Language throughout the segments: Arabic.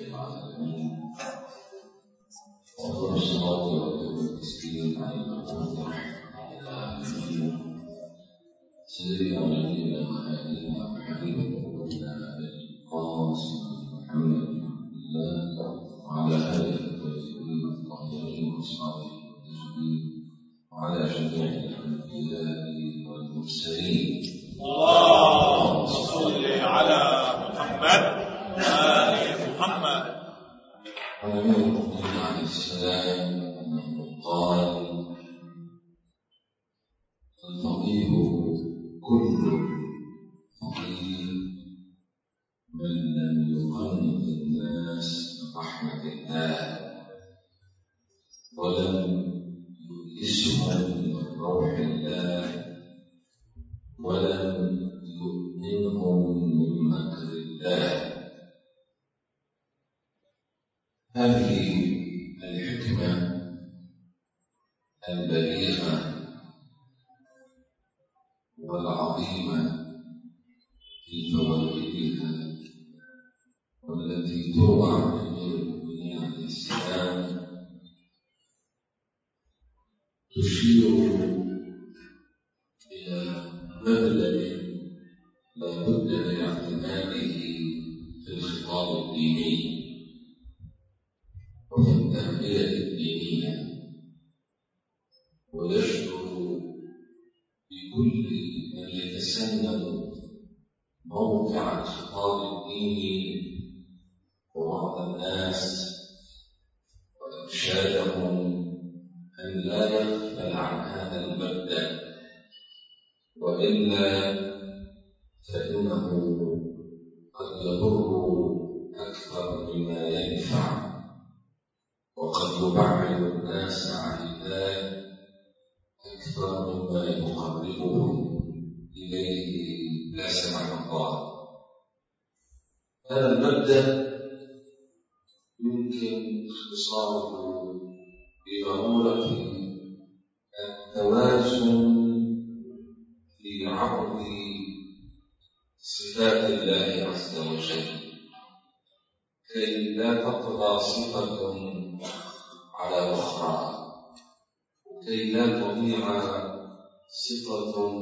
العالمين وأفضل الصلاة والتسليم على المبعوث رحمة للعالمين سيدنا ونبينا وحبيبنا قلوبنا القاسم محمد بن عبد الله وعلى آله الطيبين الطاهرين وأصحابه المهتدين وعلى جميع الأنبياء والمرسلين. اللهم صل على محمد وآل محمد. عن النبي عليه السلام أنه قال: الفقيه كل فقيه من لم يقنط الناس برحمة الله ولم يؤنسهم من روح الله ولم يؤمنهم من مكر الله. هذه الحكمة البليغة والعظيمة في فوائدها والتي تروى عن أمير المؤمنين عليه السلام تشير إلى مبدأ لا بد من اعتماده في الخطاب الديني وفي التربية الدينية، ويشعر بكل من يتسنن موقع الخطاب الديني ووعظ الناس وإرشادهم أن لا يغفل عن هذا المبدأ، وإلا فإنه قد يضر أكثر مما ينفع وقد يبعد الناس عن الله أكثر مما يقربهم إليه لا سمح الله. هذا المبدأ يمكن اختصاره بضرورة التوازن في عرض صفات الله عز وجل كي لا تطغى صفة على أخرى وكي لا تضيع صفة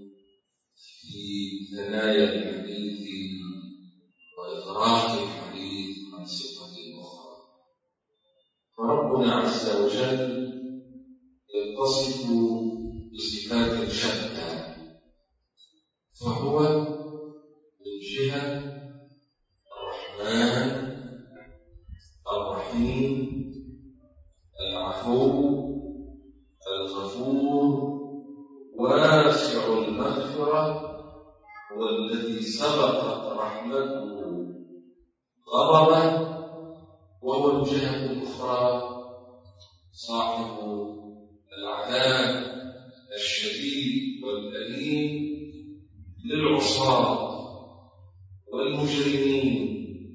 في ثنايا الحديث وإغراق الحديث عن صفة أخرى. فربنا عز وجل يتصف بصفات شتى، فهو من جهة الرحمن الرحيم العفو الغفور واسع المغفرة والذي سبقت رحمته غضبه، وهو الجهة الأخرى صاحب العذاب الشديد والأليم للعصاة والمجرمين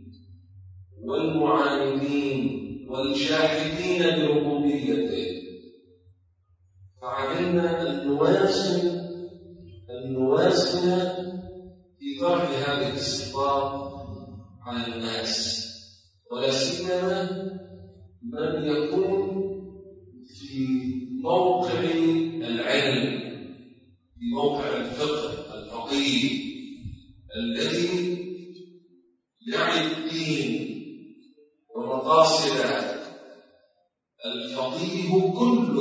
والمعاندين والجاحدين بربوبيته. فعلينا أن نوازن في طرح هذه الصفات على الناس، ولا سيما من يكون في موقع العلم، في موقع الفقه الفقيه الذي يعي الدين ومقاصد الفقيه. كل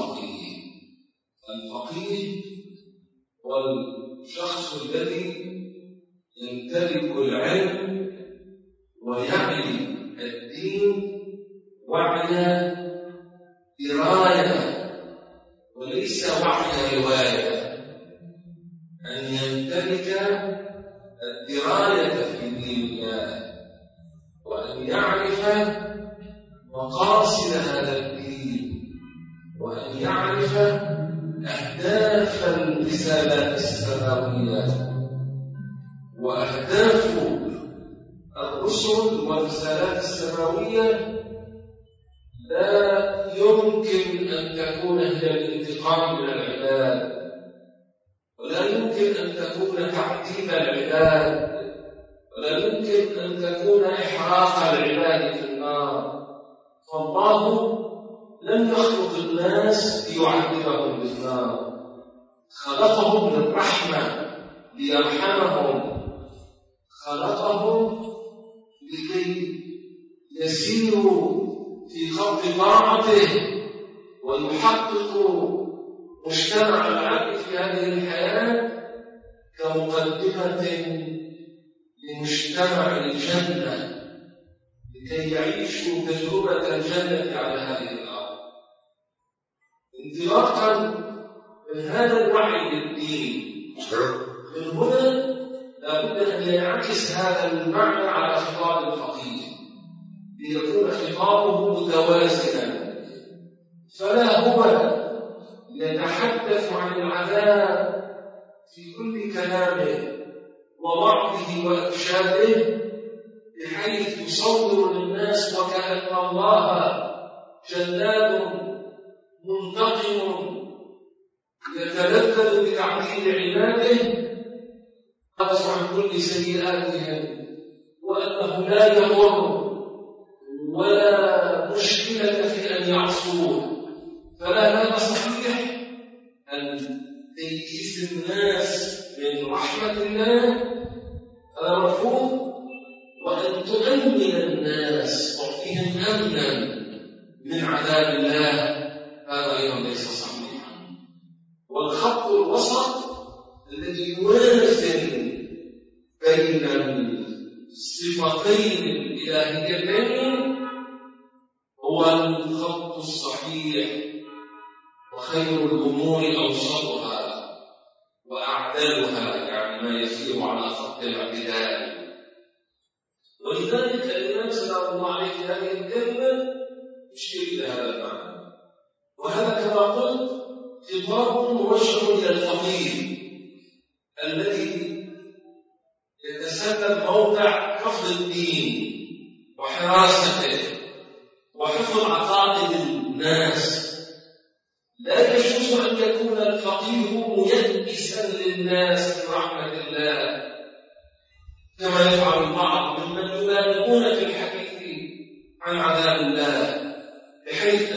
الفقيه والشخص الذي يمتلك العلم ويعي الدين وعي دراية وليس وعي رواية، أن يمتلك الدراية في دين الله وأن يعرف مقاصد هذا الدين وأن يعرف أهداف الرسالات السماوية وأهداف الرسل والرسالات السماوية. لا يمكن أن تكون هي الانتقام من العباد، ولا يمكن أن تكون تعذيب العباد، ولا يمكن أن تكون إحراق العباد في النار. فالله لم يخلق الناس ليعذبهم بالنار، خلقهم للرحمة ليرحمهم، خلقهم لكي يسيروا في خط طاعته ويحققوا مجتمع العبد في هذه الحياة كمقدمة لمجتمع الجنة، لكي يعيشوا تجربة الجنة على هذه الأرض. انطلاقا من هذا الوعي بالدين، من هنا لابد أن ينعكس هذا المعنى على خطاب الفقيه ليكون خطابه متوازنا، فلا هو يتحدث عن العذاب في كل كلامه ووعظه وإرشاده بحيث يصور للناس وكأن الله جلاد منتقم يتلذذ بتعذيب عباده يقص عن كل سيئاتهم، وأنه لا يضر ولا مشكلة في أن يعصوه. فلا هذا صحيح أن تيئيس الناس من رحمة الله هذا مرفوض، وأن تؤمن الناس تعطيهم أمنا من عذاب الله هذا أيضا ليس صحيحا. والخط الوسط الذي يوازن بين الصفتين الإلهيتين هو الخط الصحيح، وخير الأمور أوسطها وأعدلها، يعني ما يسير على خط الاعتدال. ولذلك الإمام سلام الله عليه في هذه الكلمة يشير إلى هذا المعنى، وهذا كما قلت خطاب موجه إلى الفقيه الذي يتسبب موقع حفظ الدين وحراسته وحفظ عقائد الناس. لا يجوز أن يكون الفقيه ميئسا للناس من رحمة الله كما يفعل البعض ممن يبالغون في الحديث عن عذاب الله، بحيث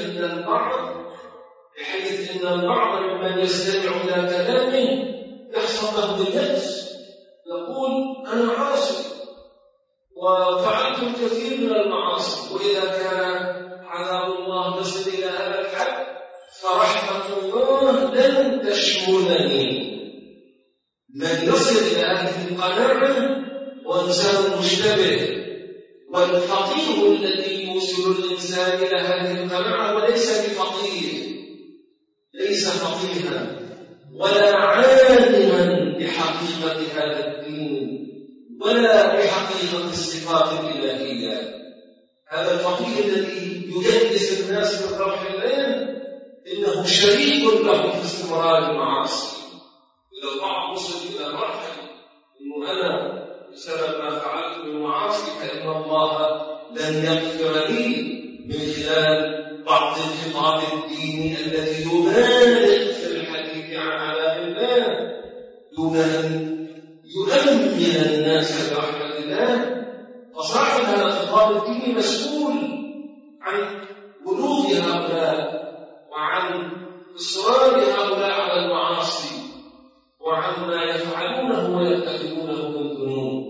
أن البعض ممن يستمع إلى كلامه يحصل له باليأس، يقول أنا عاصي وفعلت الكثير من المعاصي، وإذا كان عذاب الله يصل إلى هذا الحد فرحمة الله لن تشملني. من يصل إلى هذه القناعة وإنسان مشتبه، والفقيه الذي يوصل الإنسان إلى هذه القناعة وليس بفقيه، ليس فقيها ولا عالما بحقيقة هذا الدين ولا بحقيقة الصفات الإلهية. هذا الفقيه الذي يجلس الناس من روح الله إنه شريك له في استمرار المعاصي. إذا البعض وصل إلى مرحلة إنه أنا بسبب ما فعلت من معاصي فإن الله لن يغفر لي من خلال بعض الخطاب الديني الذي يبالغ في الحديث عن عذاب الله، يؤمن الناس برحمة الله. فصاحب هذا الخطاب الديني مسؤول عن بلوغ هؤلاء وعن إصرار هؤلاء على المعاصي وعن ما يفعلونه ويرتكبونه من ذنوب.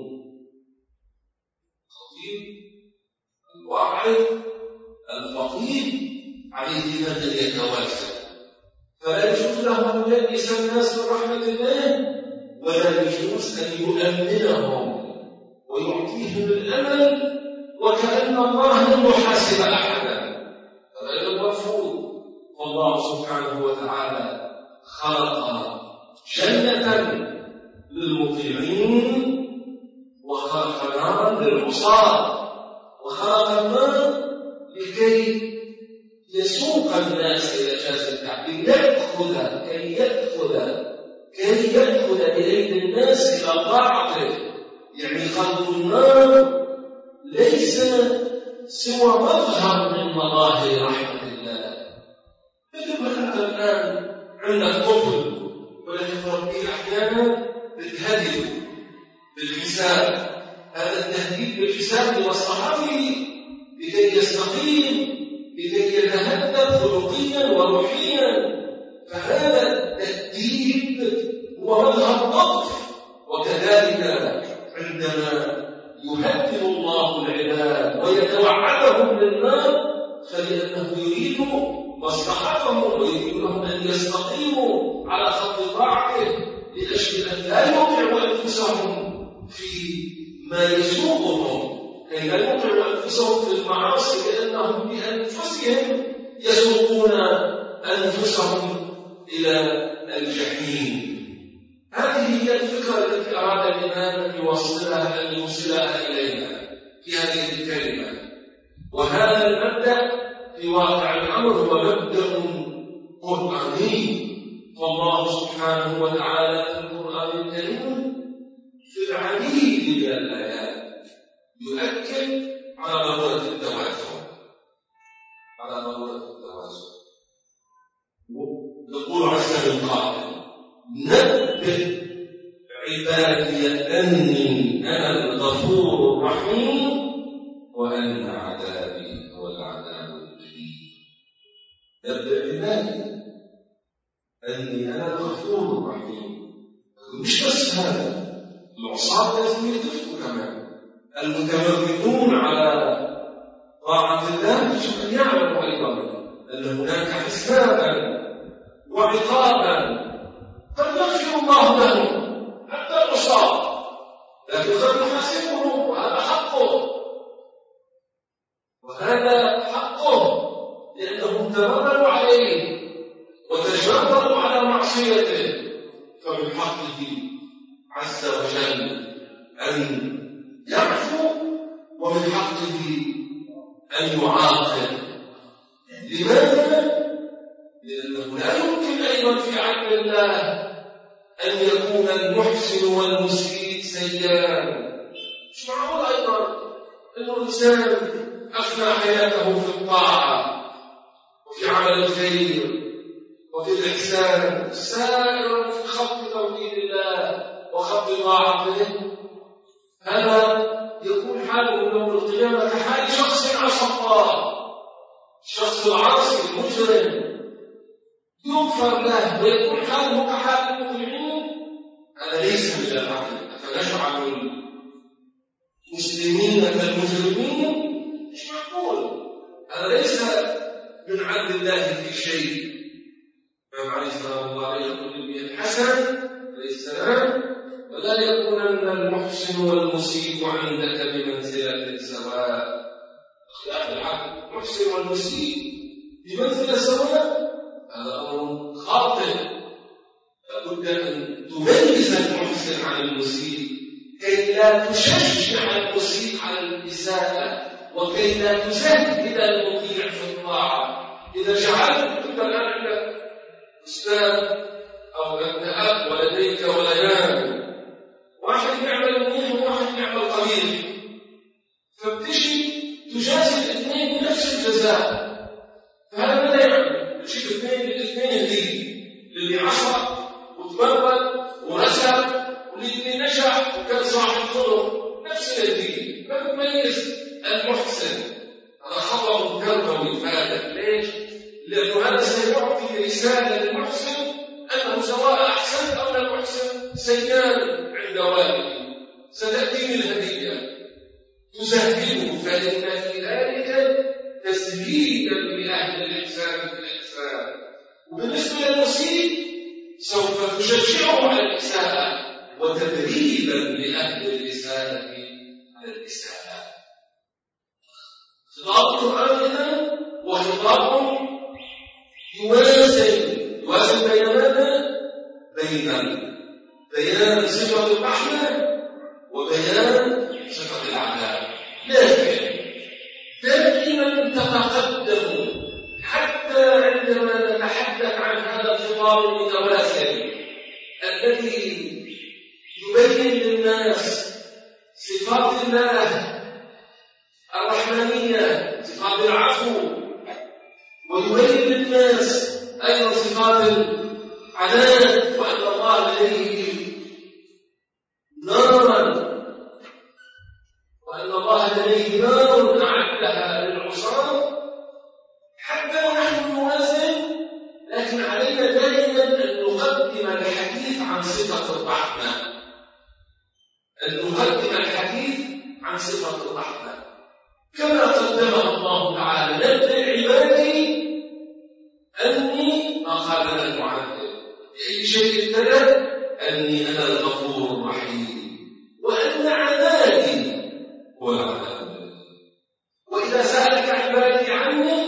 خطيب الواعظ الفقيه عليه أن يتوازن، فلا يجوز له أن يلبس الناس من رحمة الله، ولا يجوز أن يؤمنهم ويعطيهم الأمل وكأن الله لم يحاسب أحدا، هذا المرفوض. والله سبحانه وتعالى خلق جنة للمطيعين وخلق نارا للعصاة، وخلق النار لكي يسوق الناس إلى جاز التعبير كي يأخذ بأيدي الناس إلى طاعته. يعني خلق النار ليس سوى مظهر من مظاهر رحمة الله. مثل ما أنت الآن عندك طفل ولكن تربيه أحيانا بالهدي بالحساب، هذا التهديد بالحساب لمصلحته لكي يستقيم، لكي يتهذب خلقيا وروحيا. فهذا التأديب هو مظهر لطف. وكذلك عندما يهدد الله العباد ويتوعدهم بالنار فلأنه يريد مصلحتهم ويريد لهم أن يستقيموا على خط طاعته لأجل أن لا يوقعوا أنفسهم في ما يسوقهم، كي لا يوقعوا أنفسهم في المعاصي، لأنهم بأنفسهم يسوقون أنفسهم إلى الجحيم. هذه هي الفكرة التي أراد الإمام أن يوصلها إلينا في هذه الكلمة. وهذا المبدأ في واقع الأمر هو مبدأ قرآني، فالله سبحانه وتعالى في القرآن الكريم في العديد من الآيات يؤكد على ضرورة التوازن، يقول عز من قائل: نبئ عبادي أني أنا الغفور الرحيم وأن عذابي هو العذاب الأليم. نبئ عبادي أني أنا الغفور الرحيم. مش بس هذا، العصاة لازم يتفقوا كمان، المتمردون على طاعة الله يجب أن يعلموا أيضا أن هناك حسابا وعقابا قد يغفر الله لهم حتى العصاة، لكن قد يحاسبهم، وهذا حقه، وهذا حقه لأنهم تمردوا عليه وتجبروا على معصيته، فمن حقه عز وجل أن يعفو ومن حقه أن يعاقب. لماذا؟ لأنه لا يمكن أيضا في عدل الله أن يكون المحسن والمسيء سيئان. مش معقول أيضا أن الإنسان أفنى حياته في الطاعة وفي عمل الخير وفي الإحسان سائر في خط توحيد الله وخط طاعته، هذا يكون حاله يوم القيامة كحال شخص عصى الله، الشخص العاصي المجرم يغفر له ويكون حاله كحال المطيعين. هذا ليس من العدل. أفنجعل المسلمين كالمجرمين؟ مش معقول، هذا ليس من عدل الله في شيء. الإمام عليه الصلاة والسلام يقول لي الحسن عليه السلام: ولا يكونن المحسن والمسيء عندك بمنزلة سواء. اختلاف العدل، المحسن والمسيء بمنزلة سواء، هذا أمر خاطئ. لابد أن تميز المحسن عن المسيء كي لا تشجع المسيء على الإساءة وكي لا تزهد المطيع في الطاعة. إذا جعلت كل الآن عندك أستاذ أو أب ولديك ولدان، واحد يعمل منيح وواحد يعمل قليل، فبتجي تجازي الاثنين بنفس الجزاء. فهذا ماذا يعني؟ تجيب الاثنين اللي عصى وتبرد ورسل والاثنين نجح وكان صاحب خلق، نفس الدين. ما بتميز المحسن. هذا خطأ تربوي فادح. ليش؟ لأنه هذا سيعطي رسالة للمحسن أنه سواء أحسن أو لم يحسن سيئان عند والده، ستأتي الهدية تزهده، فإن في ذلك تزهيدا لأهل الإحسان في الإحسان. وبالنسبة للمسيء سوف تشجعه على الإساءة وتدريبا لأهل الإساءة على الإساءة. خطاب القرآن هنا وخطاب يوازن بين ماذا؟ بين بيان صفة الرحمة وبيان صفة العذاب. لكن دائما تتقدم حتى عندما نتحدث عن هذا الخطاب المتوازن الذي يبين للناس صفات الله الرحمنية، صفات العفو، ويبين للناس أيضا صفات العذاب، وأن الله لديه نارا الله لديه نار أعدها للعصاة حتى نحن نوازن، لكن علينا دائما أن نقدم الحديث عن صفة الرحمة، أن نقدم الحديث عن صفة الرحمة كما قدمها الله تعالى: نبئ عبادي أني ما قال لنا المعذب أي شيء ابتدأ أني أنا الغفور الرحيم وأن عذابي هو العذاب. وإذا سألك عبادي عني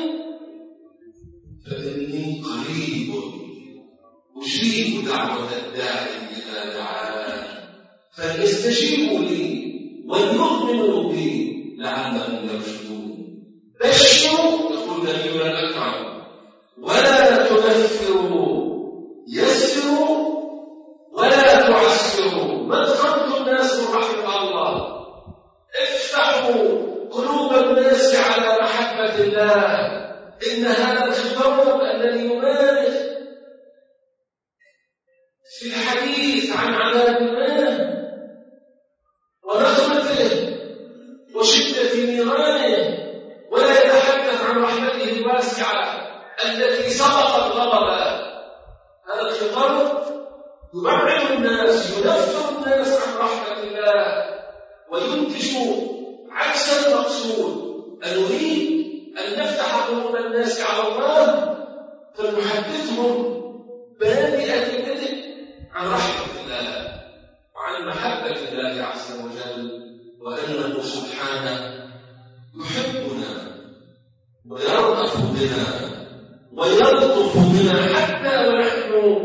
فإني قريب أجيب دعوة الداعي إذا دعان فليستجيبوا لي وليؤمنوا بي لعلهم يرشدون. بشروا يقول نبينا الأكرم ولا تنفروا، يسروا ولا تعسروا. ما ادخلتم الناس رحمة الله، افتحوا قلوب الناس على محبة الله. إن هذا الخطاب الذي يمارس في الحديث عن عذاب الله ونخمته وشدة نيرانه ولا يتحدث عن رحمته الواسعة التي سبقت غضبه، هذا الخطاب يبعد الناس، ينفر الناس عن رحمة الله وينتج عكس المقصود. نريد أن نفتح قلوب الناس على الله فنحدثهم بادئة البدء عن رحمة الله وعن محبة الله عز وجل، وأنه سبحانه يحبنا ويرأف بنا ويلطف بنا حتى ونحن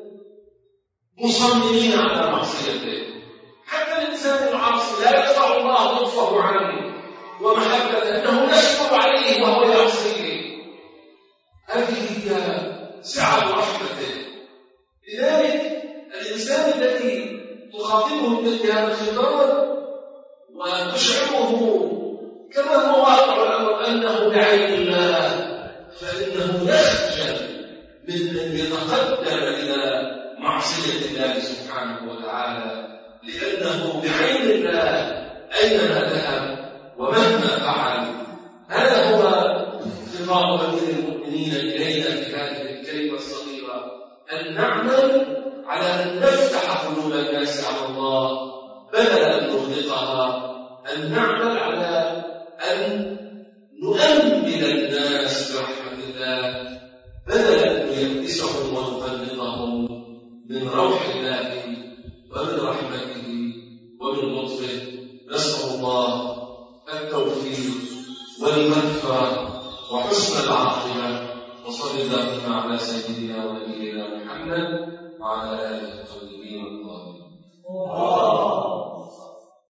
مصممين على معصيته. حتى الإنسان العاصي لا يدفع الله لطفه عنه ومحبته أنه نشكر عليه وهو يعصيه. هذه هي سعة رحمته. لذلك الإنسان الذي تخاطبه مثل هذا الخطاب وتشعره كما هو واقع الأمر أنه بعين الله، فإنه يخجل من أن يتقدم إلى معصية الله سبحانه وتعالى، لأنه بعين الله أينما ذهب ومهما فعل. هذا هو خطاب أمير المؤمنين إلينا في هذه الكلمة الصغيرة، أن نعمل على أن نفتح قلوب الناس على الله بدل أن نغلقها، أن نعمل على أن نؤمن الناس برحمة الله بدل أن نيأسهم ونقلقهم من روح الله ومن رحمته ومن لطفه. نسأل الله التوفيق والمغفرة وحسن العاقبة، وصلى اللهم على سيدنا ونبينا محمد وعلى آله وصحبه.